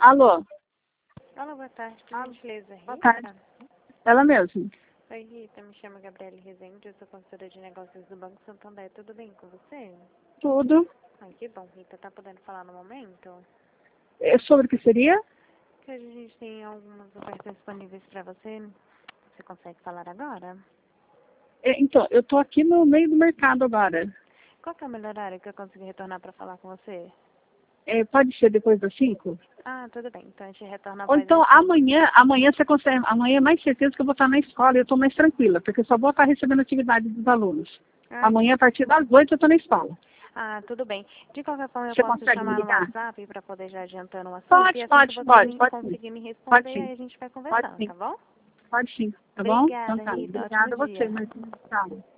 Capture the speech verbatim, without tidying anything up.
Alô? Olá, boa tarde. Por gentileza, Rita. Boa tarde. Ela mesma. Oi, Rita. Me chamo Gabriele Rezende. Eu sou consultora de negócios do Banco Santander. Tudo bem com você? Tudo. Ai, que bom, Rita. Tá podendo falar no momento? É sobre o que seria? Que a gente tem algumas ofertas disponíveis para você. Você consegue falar agora? É, então, eu tô aqui no meio do mercado agora. Qual que é o melhor horário que eu consigo retornar para falar com você? É, pode ser depois das cinco? Ah, tudo bem. Então a gente retorna Ou após então as cinco. amanhã, amanhã você consegue, amanhã é mais certeza que eu vou estar na escola e eu tô mais tranquila, porque eu só vou estar recebendo atividade dos alunos. Ah, Amanhã, a partir das oito, eu tô na escola. ah, tudo bem. De qualquer forma, eu Você posso consegue me chamar no ligar? WhatsApp para poder já adiantando o assunto. E Pode, assim que pode, você pode, me pode sim. conseguir me Pode responder, sim. aí a gente vai Pode conversando, sim. tá bom? Pode sim. Tá bom? Então Obrigada, tá. Rita. Ótimo Obrigada a você, dia. mas tchau.